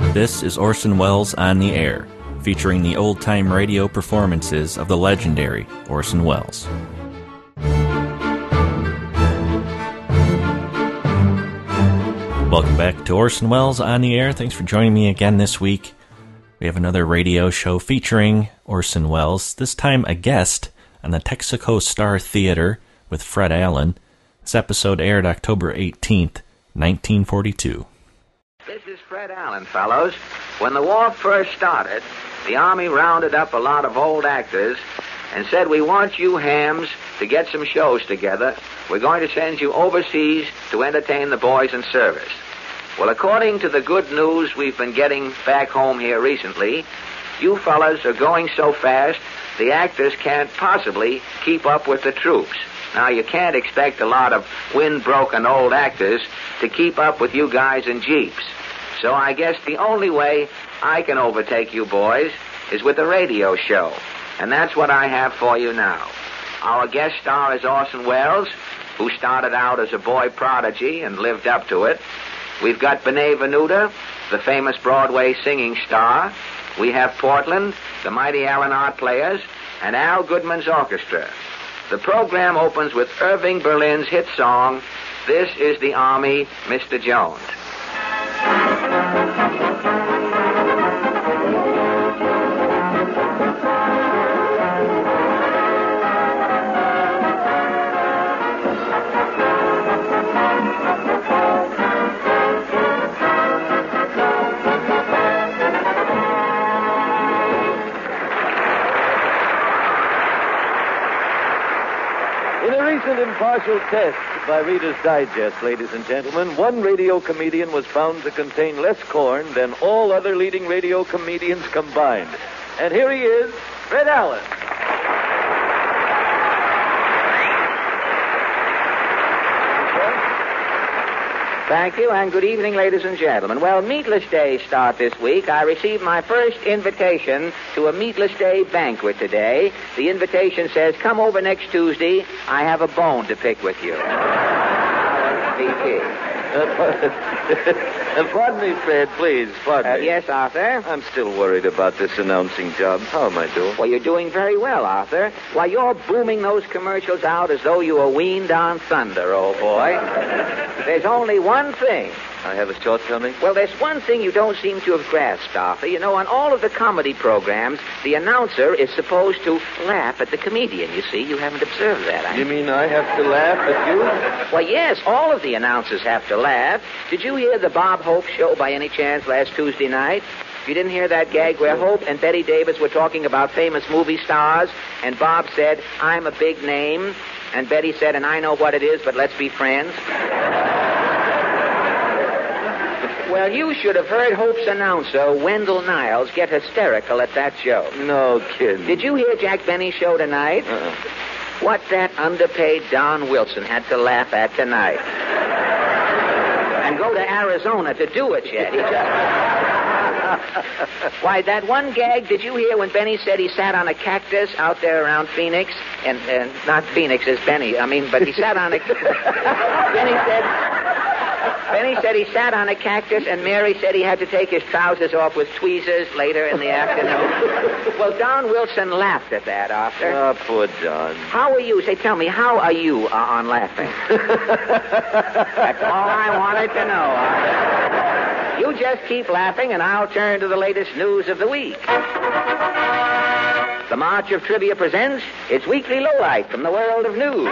This is Orson Welles on the Air, featuring the old-time radio performances of the legendary Orson Welles. Welcome back to Orson Welles on the Air. Thanks for joining me again this week. We have another radio show featuring Orson Welles, this time a guest on the Texaco Star Theater with Fred Allen. This episode aired October 18th, 1942. This is Fred Allen, fellows. When the war first started, the Army rounded up a lot of old actors and said, we want you hams to get some shows together. We're going to send you overseas to entertain the boys in service. Well, according to the good news we've been getting back home here recently, you fellas are going so fast, the actors can't possibly keep up with the troops. Now, you can't expect a lot of wind-broken old actors to keep up with you guys in jeeps. So I guess the only way I can overtake you boys is with a radio show. And that's what I have for you now. Our guest star is Orson Welles, who started out as a boy prodigy and lived up to it. We've got Benet Venuta, the famous Broadway singing star. We have Portland, the mighty Allen Art Players, and Al Goodman's orchestra. The program opens with Irving Berlin's hit song, This is the Army, Mr. Jones. Impartial test by Reader's Digest, ladies and gentlemen. One radio comedian was found to contain less corn than all other leading radio comedians combined. And here he is, Fred Allen. Thank you, and good evening, ladies and gentlemen. Well, Meatless Day start this week. I received my first invitation to a Meatless Day banquet today. The invitation says, come over next Tuesday. I have a bone to pick with you. VP. Pardon me, Fred, please. Pardon me. Yes, Arthur? I'm still worried about this announcing job. How am I doing? Well, you're doing very well, Arthur. Why, you're booming those commercials out as though you were weaned on thunder, old boy. There's only one thing. I have a shortcoming? Well, there's one thing you don't seem to have grasped, Arthur. You know, on all of the comedy programs, the announcer is supposed to laugh at the comedian, you see. You haven't observed that, You mean I have to laugh at you? Well, yes, all of the announcers have to laugh. Did you hear the Bob Hope show by any chance last Tuesday night? You didn't hear that gag where Hope and Betty Davis were talking about famous movie stars, and Bob said, I'm a big name, and Betty said, and I know what it is, but let's be friends? Well, you should have heard Hope's announcer, Wendell Niles, get hysterical at that show. No kidding. Did you hear Jack Benny's show tonight? What that underpaid Don Wilson had to laugh at tonight. And go to Arizona to do it yet. Why, that one gag, did you hear when Benny said he sat on a cactus out there around Phoenix? And not Phoenix as Benny, but he sat on a... Benny said he sat on a cactus, and Mary said he had to take his trousers off with tweezers later in the afternoon. Well, Don Wilson laughed at that, Arthur. Oh, poor Don. How are you? Say, tell me, how are you on laughing? That's all I wanted to know, Arthur. You just keep laughing, and I'll turn to the latest news of the week. The March of Trivia presents its weekly lowlight from the world of news.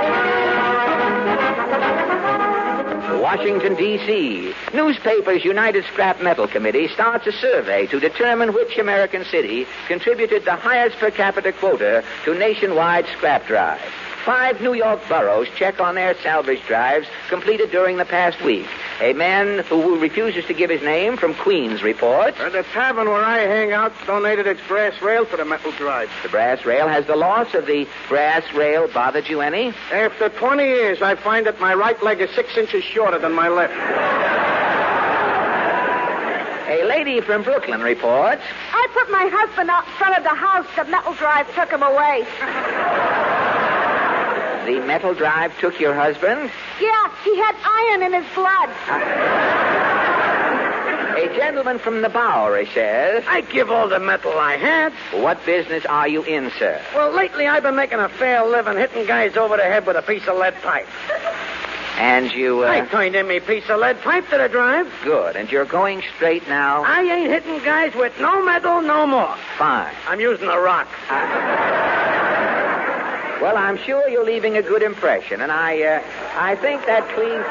Washington, D.C. Newspapers United Scrap Metal Committee starts a survey to determine which American city contributed the highest per capita quota to nationwide scrap drive. 5 New York boroughs check on their salvage drives completed during the past week. A man who refuses to give his name from Queens reports. The tavern where I hang out donated its brass rail for the metal drive. The brass rail. Has the loss of the brass rail bothered you any? After 20 years, I find that my right leg is 6 inches shorter than my left. A lady from Brooklyn reports. I put my husband out front of the house. The metal drive took him away. The metal drive took your husband? Yeah, he had iron in his blood. A gentleman from the Bowery says... I give all the metal I had. What business are you in, sir? Well, lately I've been making a fair living hitting guys over the head with a piece of lead pipe. And you, I turned in me piece of lead pipe to the drive. Good. And you're going straight now? I ain't hitting guys with no metal no more. Fine. I'm using a rock. Well, I'm sure you're leaving a good impression, and I think that cleans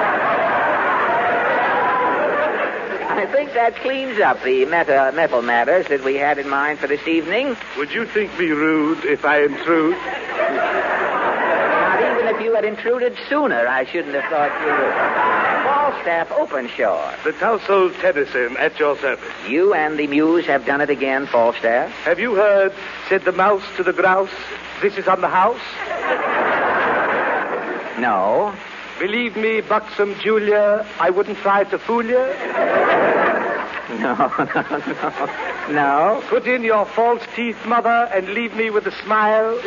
up. I think that cleans up the metal matters that we had in mind for this evening. Would you think me rude if I intrude? Not even if you had intruded sooner, I shouldn't have thought you would. Falstaff, Openshaw. The Tulsa Tennyson at your service. You and the Muse have done it again, Falstaff. Have you heard, said the mouse to the grouse, this is on the house? No. Believe me, buxom Julia, I wouldn't try to fool you. No. Put in your false teeth, mother, and leave me with a smile.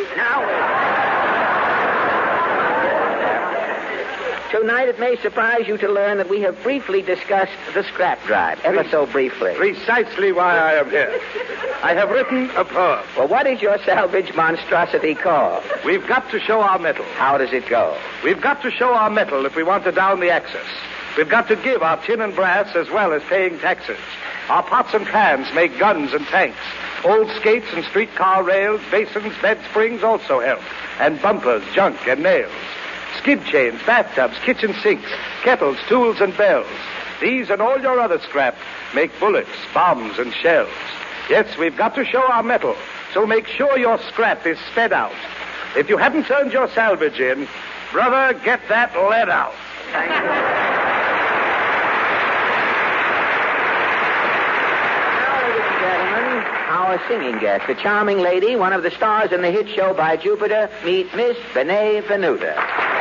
Tonight it may surprise you to learn that we have briefly discussed the scrap drive, ever so briefly. Precisely why I am here. I have written a poem. Well, what is your salvage monstrosity called? We've got to show our metal. How does it go? We've got to show our metal if we want to down the Axis. We've got to give our tin and brass as well as paying taxes. Our pots and pans make guns and tanks. Old skates and streetcar rails, basins, bed springs also help. And bumpers, junk, and nails. Skid chains, bathtubs, kitchen sinks, kettles, tools, and bells. These and all your other scrap make bullets, bombs, and shells. Yes, we've got to show our metal, so make sure your scrap is sped out. If you haven't turned your salvage in, brother, get that lead out. Thank you. Now, ladies and gentlemen, our singing guest, the charming lady, one of the stars in the hit show By Jupiter, meet Miss Benet Venuta.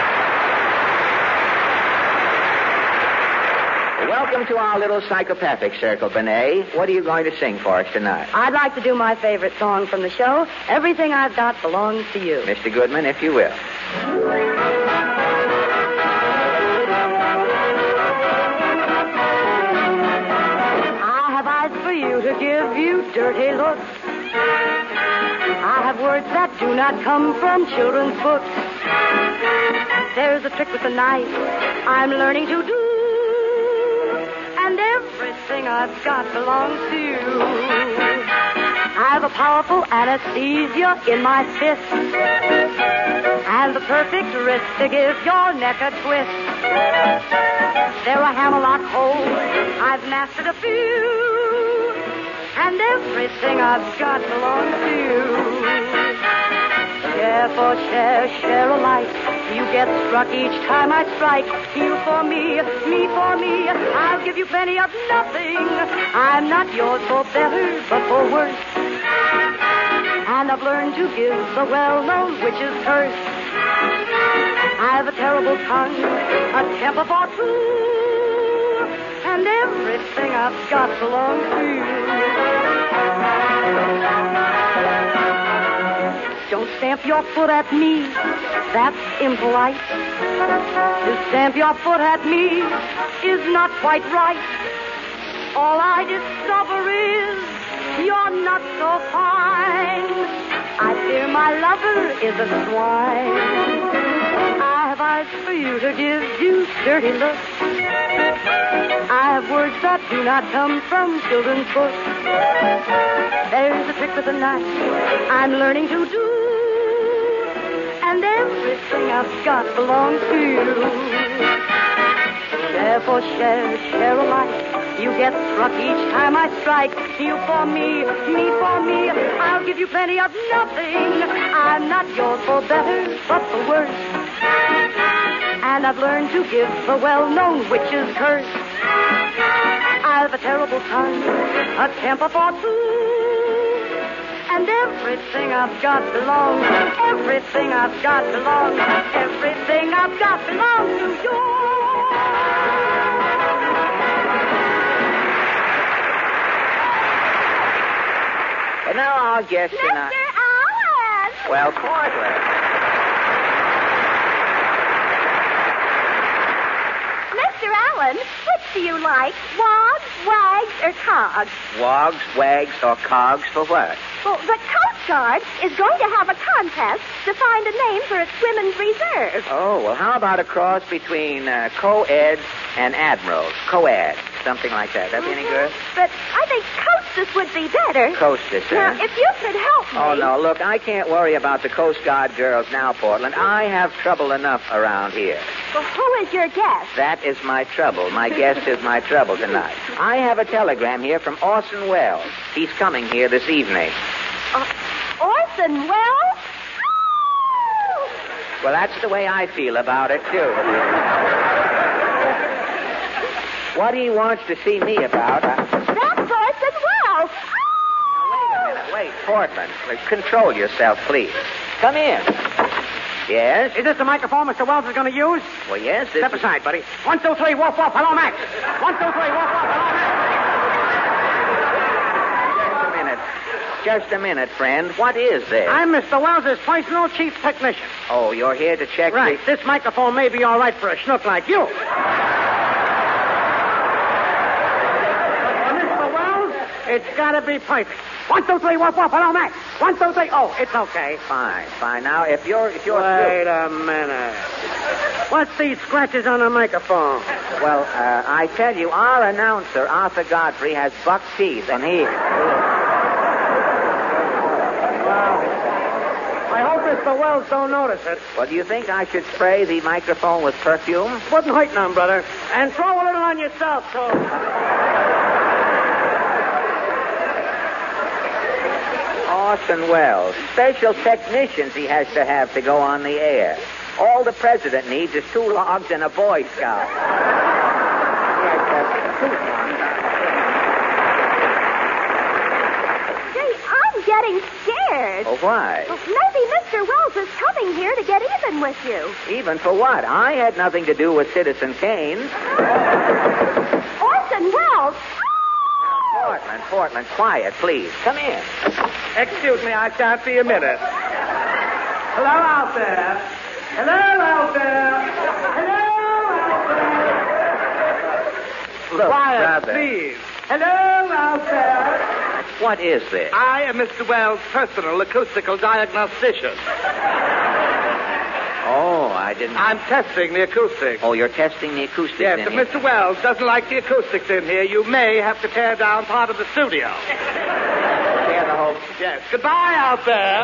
Welcome to our little psychopathic circle, Benet. What are you going to sing for us tonight? I'd like to do my favorite song from the show, Everything I've Got Belongs to You. Mr. Goodman, if you will. I have eyes for you to give you dirty looks. I have words that do not come from children's books. There's a trick with a knife I'm learning to do. And everything I've got belongs to you. I have a powerful anesthesia in my fist, and the perfect wrist to give your neck a twist. There are hammerlock holes, I've mastered a few, and everything I've got belongs to you. Share for share, share alike. You get struck each time I strike. You for me for me. I'll give you plenty of nothing. I'm not yours for better, but for worse. And I've learned to give the well-known witch's curse. I've a terrible tongue, a temper for two, and everything I've got belongs to you. Don't stamp your foot at me, that's impolite. To stamp your foot at me is not quite right. All I discover is you're not so fine. I fear my lover is a swine. I have eyes for you to give you dirty looks. I have words that do not come from children's books. There's a trick with a knife I'm learning to do, and everything I've got belongs to you. Share for share, share alike. You get struck each time I strike. You for me for me. I'll give you plenty of nothing. I'm not yours for better, but for worse. And I've learned to give the well-known witch's curse. I've a terrible tongue, a temper for two, and everything I've got belongs. Everything I've got belongs. Everything I've got belongs to you. And now our guest tonight. Mr. Allen! Well, Portland. Mr. Allen! Alan, which do you like? Wogs, wags, or cogs? Wogs, wags, or cogs for what? Well, the Coast Guard is going to have a contest to find a name for its women's reserve. Oh, well, how about a cross between co-ed and admirals? Co-ed, something like that. That'd be any good? But I think Coastess would be better. Coastess, Now, if you could help me... Oh, no, look, I can't worry about the Coast Guard girls now, Portland. I have trouble enough around here. Well, who is your guest? That is my trouble. My guest is my trouble tonight. I have a telegram here from Orson Welles. He's coming here this evening. Orson Welles? Well, that's the way I feel about it, too. What he wants to see me about... That's Orson Welles! Now, wait a minute. Wait, Portland. Control yourself, please. Come in. Yes? Is this the microphone Mr. Wells is going to use? Well, yes. Step aside, buddy. 1, 2, 3, woof, woof. Hello, Max. 1, 2, 3, woof, woof. Hello, Max. Just a minute, friend. What is this? I'm Mr. Wells' personal chief technician. Oh, you're here to check Right. This microphone may be all right for a schnook like you. But for Mr. Wells, it's got to be perfect. 1, 2, 3, woof, woof. Hello, Max. 1, 2, 3. Oh, it's okay. Fine. Now, if you're Wait a minute. What's these scratches on the microphone? Well, I tell you, our announcer, Arthur Godfrey, has buck teeth, and he... I hope Mr. Wells don't notice it. Well, do you think I should spray the microphone with perfume? Wouldn't hurt none, brother. And throw a little on yourself, too. Orson Welles. Special technicians he has to go on the air. All the president needs is 2 logs and a Boy Scout. I'm getting scared. Oh, why? Well, maybe Mr. Wells is coming here to get even with you. Even for what? I had nothing to do with Citizen Kane. Orson Welles! Portland, quiet, please. Come in. Excuse me, I can't be a minute. Hello out there. Hello out there. Hello out there. Look, Quiet, brother. please. Hello out there. What is this? I am Mr. Wells' personal acoustical diagnostician. Oh, I didn't... I'm testing the acoustics. Oh, you're testing the acoustics Yes, in if here. Mr. Wells doesn't like the acoustics in here, you may have to tear down part of the studio. Tear the whole... Yes. Goodbye out there.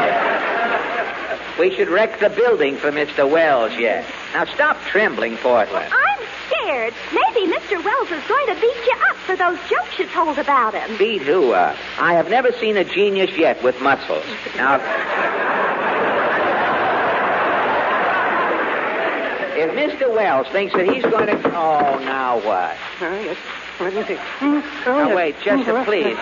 We should wreck the building for Mr. Wells yet. Now, stop trembling, Portland. I'm scared. Maybe Mr. Wells is going to beat you up for those jokes you told about him. Beat who up? I have never seen a genius yet with muscles. Now... If Mr. Wells thinks that he's going to... Oh, now what? Yes. Let me see. Now, wait, just please.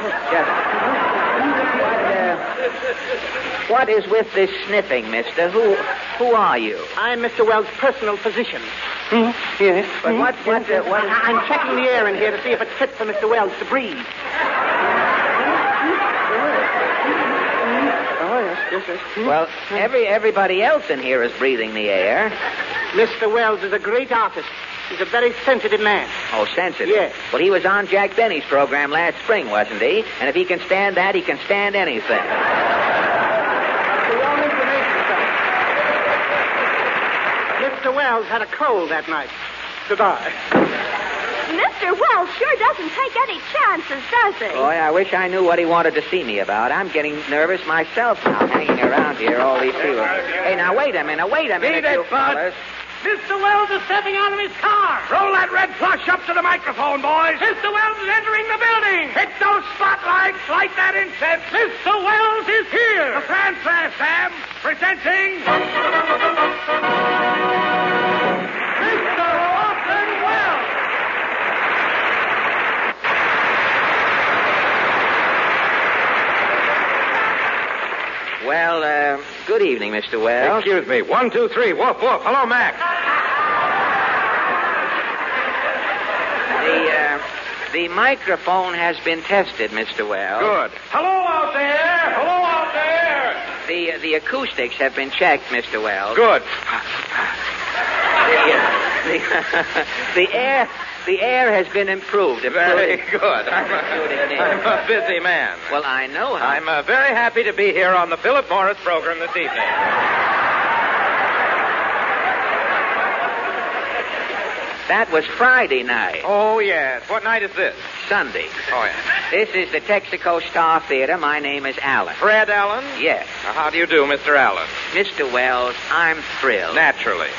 What is with this sniffing, mister? Who are you? I'm Mr. Wells' personal physician. Yes. But what... I'm checking the air in here to see if it's fit for Mr. Wells to breathe. Oh, yes. Well, everybody else in here is breathing the air. Mr. Wells is a great artist. He's a very sensitive man. Oh, sensitive? Yes. Well, he was on Jack Benny's program last spring, wasn't he? And if he can stand that, he can stand anything. The wrong information, sir. Mr. Wells had a cold that night. Goodbye. Mr. Wells sure doesn't take any chances, does he? Boy, I wish I knew what he wanted to see me about. I'm getting nervous myself now, hanging around here, all these people. Hey, now, wait a minute, Beat you it, bud. fellas. Mr. Wells is stepping out of his car. Roll that red plush up to the microphone, boys. Mr. Wells is entering the building. Hit those spotlights. Light that incense. Mr. Wells is here. The fanfare, Sam. Presenting... Mr. Orson Welles. Well, good evening, Mr. Wells. Excuse me. 1, 2, 3. Woof, woof. Hello, Mac. The microphone has been tested, Mr. Wells. Good. Hello out there. Hello out there. The acoustics have been checked, Mr. Wells. Good. The air has been improved. Very good. I'm a busy man. Well, I know how. I'm very happy to be here on the Philip Morris program this evening. That was Friday night. Oh, yes. What night is this? Sunday. Oh, yes. This is the Texaco Star Theater. My name is Allen. Fred Allen? Yes. How do you do, Mr. Allen? Mr. Wells, I'm thrilled. Naturally.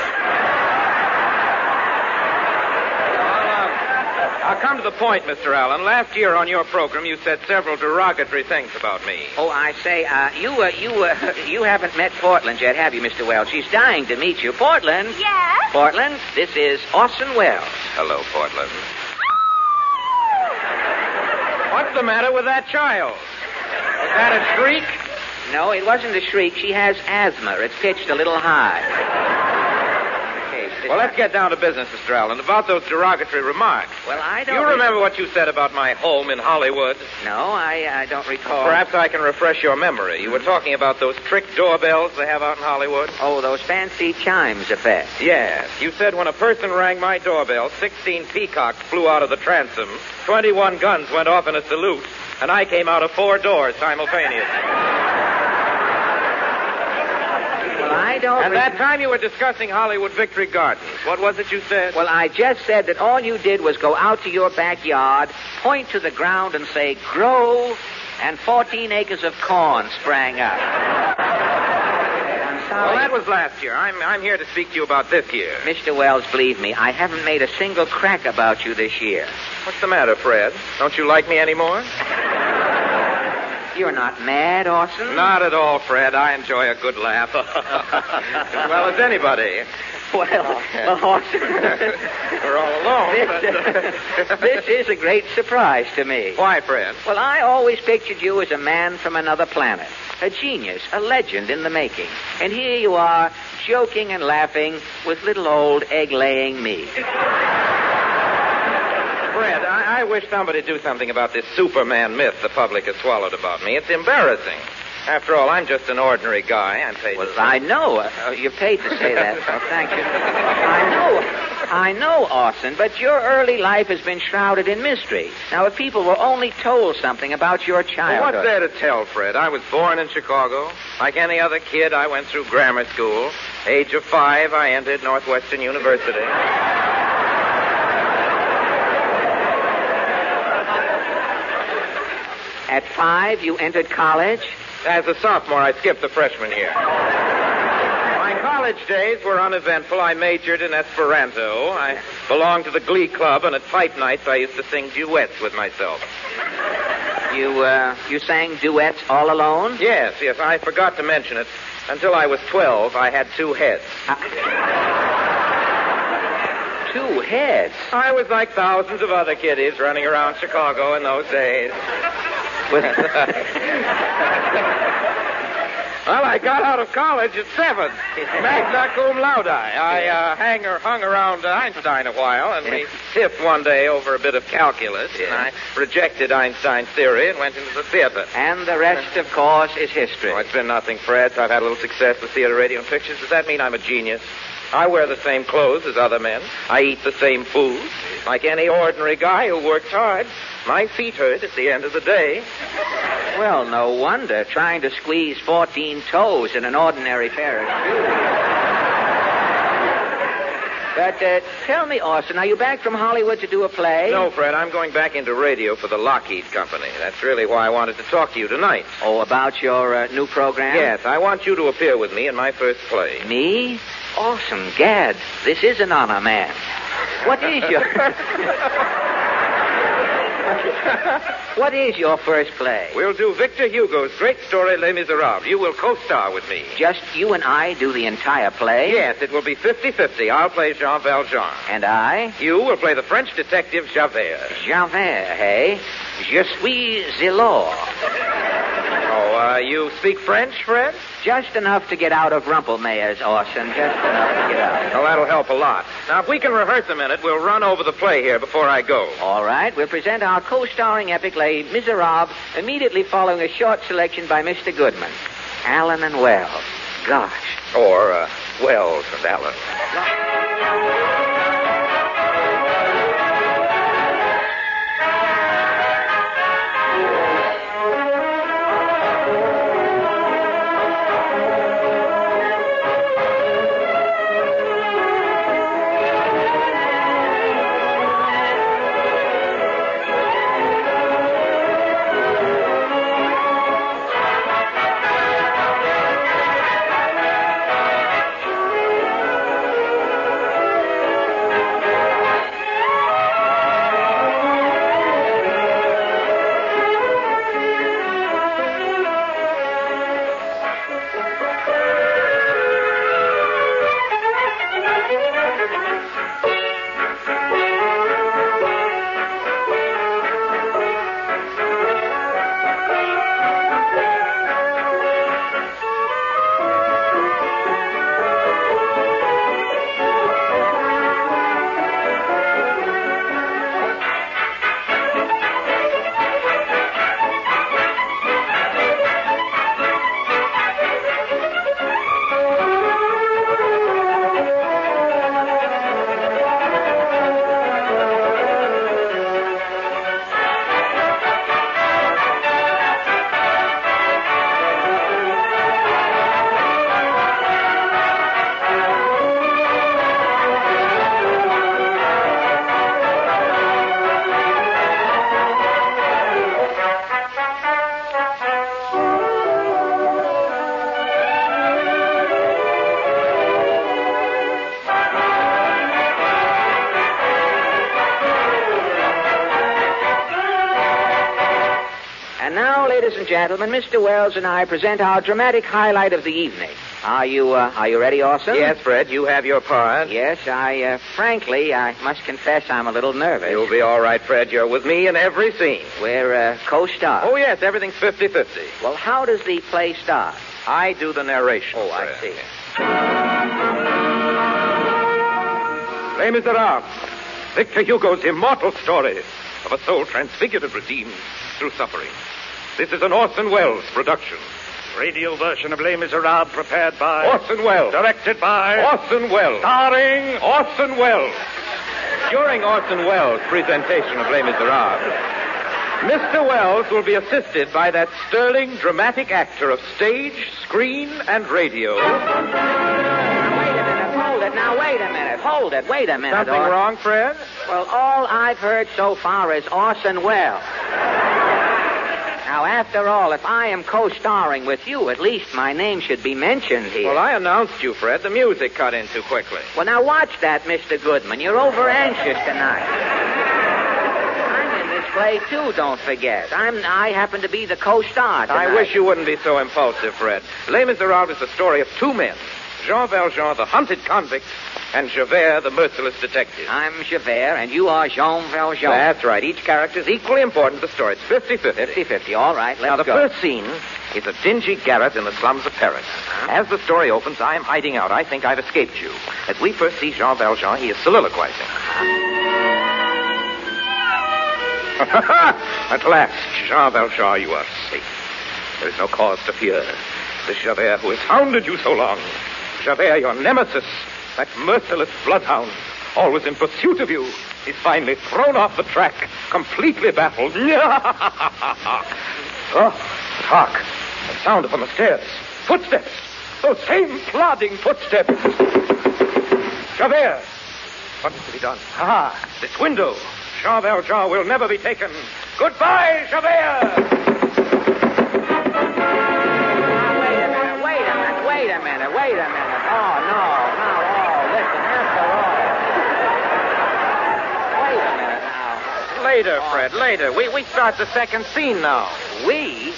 I'll come to the point, Mr. Allen. Last year on your program, you said several derogatory things about me. Oh, I say, you haven't met Portland yet, have you, Mr. Wells? She's dying to meet you. Portland? Yes? Portland, this is Orson Welles. Hello, Portland. What's the matter with that child? Was that a shriek? No, it wasn't a shriek. She has asthma. It's pitched a little high. Well, let's get down to business, Mr. Allen. About those derogatory remarks. Well, I don't... You remember what you said about my home in Hollywood? No, I don't recall. Perhaps I can refresh your memory. You were talking about those trick doorbells they have out in Hollywood. Oh, those fancy chimes effect. Yes. You said when a person rang my doorbell, 16 peacocks flew out of the transom, 21 guns went off in a salute, and I came out of 4 doors simultaneously. I don't... And that time you were discussing Hollywood Victory Gardens. What was it you said? Well, I just said that all you did was go out to your backyard, point to the ground, and say, grow, and 14 acres of corn sprang up. I'm sorry. Well, that was last year. I'm here to speak to you about this year. Mr. Wells, believe me, I haven't made a single crack about you this year. What's the matter, Fred? Don't you like me anymore? You're not mad, Orson? Not at all, Fred. I enjoy a good laugh. As well as anybody. Well, Orson... We're all alone. This is a great surprise to me. Why, Fred? Well, I always pictured you as a man from another planet. A genius, a legend in the making. And here you are, joking and laughing with little old egg-laying me. Fred, I wish somebody would do something about this Superman myth the public has swallowed about me. It's embarrassing. After all, I'm just an ordinary guy. I'm paid Well, to... I know. You're paid to say that, so thank you. I know, Orson, but your early life has been shrouded in mystery. Now, if people were only told something about your Well, childhood... what's there to tell, Fred? I was born in Chicago. Like any other kid, I went through grammar school. Age of 5, I entered Northwestern University. At 5, you entered college? As a sophomore, I skipped the freshman year. My college days were uneventful. I majored in Esperanto. I belonged to the Glee Club, and at fight nights I used to sing duets with myself. You sang duets all alone? Yes, I forgot to mention it. Until I was 12, I had 2 heads. 2 heads? I was like thousands of other kiddies running around Chicago in those days. Well, I got out of college at 7. Magna cum laude. I hung around Einstein a while, and we tiffed one day over a bit of calculus, and I rejected Einstein's theory and went into the theater. And the rest, of course, is history. Oh, it's been nothing, Fred. I've had a little success with theater, radio, and pictures. Does that mean I'm a genius? I wear the same clothes as other men. I eat the same food. Like any ordinary guy who works hard, my feet hurt at the end of the day. Well, no wonder, trying to squeeze 14 toes in an ordinary pair of shoes. But tell me, Orson, are you back from Hollywood to do a play? No, Fred, I'm going back into radio for the Lockheed Company. That's really why I wanted to talk to you tonight. Oh, about your new program? Yes, I want you to appear with me in my first play. Me? Awesome, Gad. This is an honor, man. What is your... What is your first play? We'll do Victor Hugo's great story, Les Miserables. You will co-star with me. Just you and I do the entire play? Yes, it will be 50-50. I'll play Jean Valjean. And I? You will play the French detective Javert. Javert, hey? Je suis the law. Oh, you speak French, Fred? Just enough to get out of Rumpelmayer's, Orson. Just enough to get out. Well, that'll help a lot. Now, if we can rehearse a minute, we'll run over the play here before I go. All right. We'll present our co-starring epic, Les Miserables, immediately following a short selection by Mr. Goodman. Allen and Wells. Gosh. Or, Wells and Allen. And now, ladies and gentlemen, Mr. Wells and I present our dramatic highlight of the evening. Are you ready, Orson? Yes, Fred, you have your part. Yes, frankly, I must confess I'm a little nervous. You'll be all right, Fred. You're with me in every scene. We're co-stars. Oh, yes, everything's 50-50. Well, how does the play start? I do the narration. Oh, I Fred. see. Les Miserables, Victor Hugo's immortal story of a soul transfigured and redeemed through suffering. This is an Orson Welles production. Radio version of Les Miserables prepared by Orson Welles. Directed by Orson Welles. Starring Orson Welles. During Orson Welles' presentation of Les Miserables, Mr. Wells will be assisted by that sterling dramatic actor of stage, screen, and radio. Wait a minute. Something wrong, Fred? Well, all I've heard so far is Orson Welles. Now, after all, if I am co-starring with you, at least my name should be mentioned here. Well, I announced you, Fred. The music cut in too quickly. Well, now watch that, Mr. Goodman. You're over-anxious tonight. I'm in this play, too, don't forget. I happen to be the co-star tonight. I wish you wouldn't be so impulsive, Fred. Les Miserables is the story of two men. Jean Valjean, the hunted convict, and Javert, the merciless detective. I'm Javert, and you are Jean Valjean. That's right. Each character is equally important to the story. It's 50-50. 50-50. All right, let's Now, the go. first scene is a dingy garret in the slums of Paris. As the story opens, I am hiding out. I think I've escaped you. As we first see Jean Valjean, he is soliloquizing. At last, Jean Valjean, you are safe. There is no cause to fear. This Javert who has hounded you so long. Javert, your nemesis, that merciless bloodhound, always in pursuit of you, is finally thrown off the track, completely baffled. Oh, hark! The sound upon the stairs. Footsteps. Those same plodding footsteps. Javert! What is to be done? Ah, this window. Jean Valjean will never be taken. Goodbye, Javert! Wait a minute. Oh, no. Listen, after all. Wait a minute now. Later, Fred, later. We start the second scene now. We?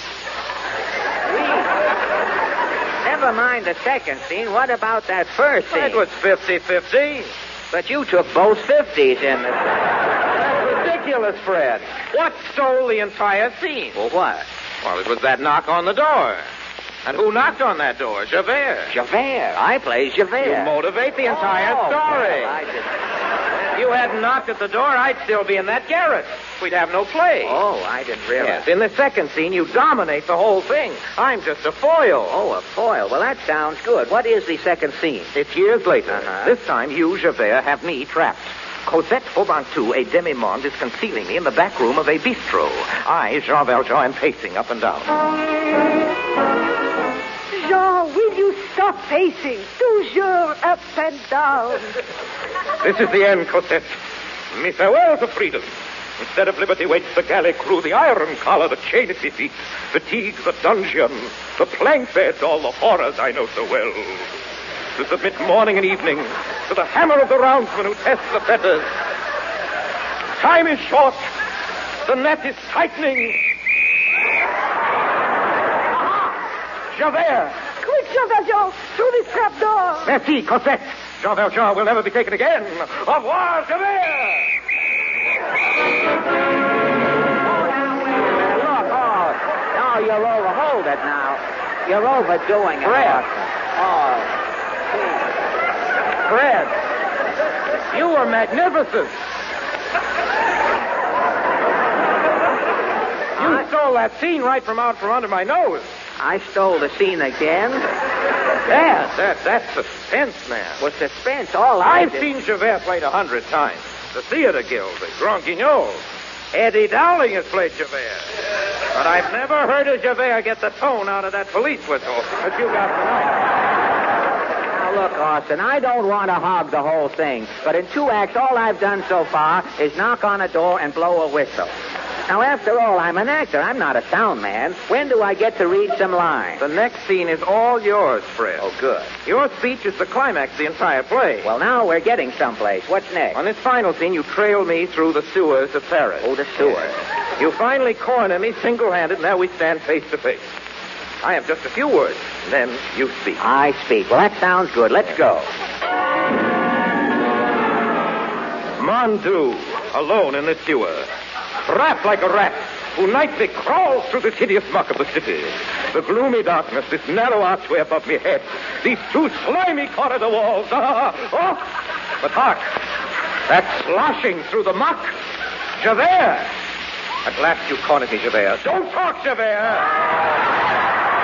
Never mind the second scene. What about that first scene? It was 50-50. But you took both 50s in the... That's ridiculous, Fred. What stole the entire scene? Well, what? Well, it was that knock on the door. And who knocked on that door? Javert. Javert. I play Javert. You motivate the entire story. Well, I didn't... If you hadn't knocked at the door, I'd still be in that garret. We'd have no play. Oh, I didn't realize. Yes, in the second scene, you dominate the whole thing. I'm just a foil. Oh, a foil. Well, that sounds good. What is the second scene? It's years later. Uh-huh. This time, you, Javert, have me trapped. Cosette Faubantou, a demi-monde, is concealing me in the back room of a bistro. I, Jean Valjean, am pacing up and down. Jean, will you stop pacing? Toujours up and down. This is the end, Cosette. Me farewell to freedom. Instead of liberty waits the galley crew, the iron collar, the chain at my feet, fatigue, the dungeon, the plank bed, all the horrors I know so well. To submit morning and evening to the hammer of the roundsman who tests the fetters. Time is short. The net is tightening. Javert! Quick, Jean Valjean, through this trap door. Merci, Cosette. Jean Valjean will never be taken again. Au revoir, Javert! Look, no, you're over. Hold it now. You're overdoing it. Fred. Oh, Fred, you were magnificent. You stole that scene right from out from under my nose. I stole the scene again. That's suspense, man. With suspense, all I've seen Javert played 100 times. The Theater Guild, the Grand Guignol. Eddie Dowling has played Javert. But I've never heard a Javert get the tone out of that police whistle that you got tonight. Now, look, Orson, I don't want to hog the whole thing, but in 2 acts, all I've done so far is knock on a door and blow a whistle. Now, after all, I'm an actor. I'm not a sound man. When do I get to read some lines? The next scene is all yours, Fred. Oh, good. Your speech is the climax of the entire play. Well, now we're getting someplace. What's next? On this final scene, you trail me through the sewers of Paris. Oh, the sewers. Yes. You finally corner me single-handed, and now we stand face to face. I have just a few words, and then you speak. I speak. Well, that sounds good. Let's go. Mandu, alone in the sewer, wrapped like a rat, who nightly crawls through this hideous muck of the city. The gloomy darkness, this narrow archway above me head, these two slimy corridor walls. But hark, that sloshing through the muck. Javert! At last you cornered me, Javert. Don't talk, Javert!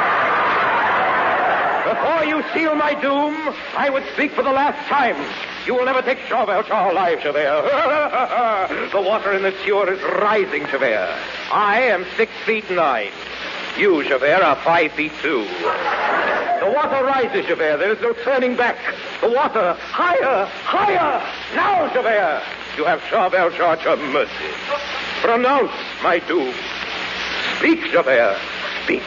Before you seal my doom, I would speak for the last time. You will never take Jean Valjean alive, Javert. The water in the sewer is rising, Javert. I am 6'9". You, Javert, are 5'2". The water rises, Javert. There is no turning back. The water, higher, higher. Now, Javert, you have Jean Valjean at your mercy. Pronounce my doom. Speak, Javert. Speak.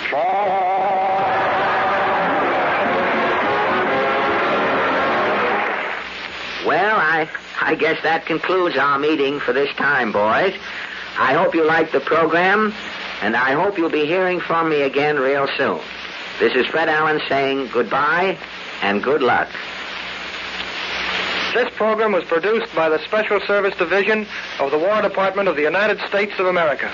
Well, I guess that concludes our meeting for this time, boys. I hope you liked the program, and I hope you'll be hearing from me again real soon. This is Fred Allen saying goodbye and good luck. This program was produced by the Special Service Division of the War Department of the United States of America.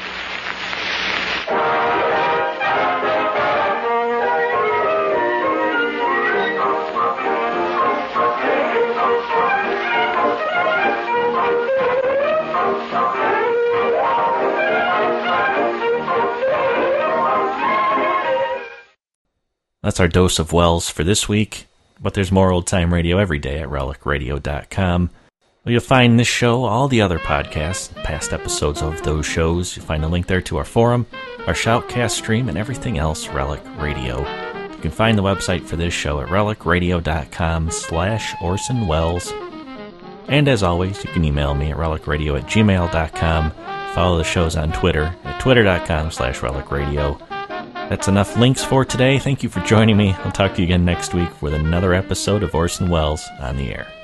That's our dose of Wells for this week, but there's more old-time radio every day at relicradio.com. Well, you'll find this show, all the other podcasts, past episodes of those shows. You'll find a link there to our forum, our Shoutcast stream, and everything else Relic Radio. You can find the website for this show at relicradio.com/Orson Welles. And as always, you can email me at relicradio@gmail.com. Follow the shows on Twitter at twitter.com/relicradio. That's enough links for today. Thank you for joining me. I'll talk to you again next week with another episode of Orson Welles on the Air.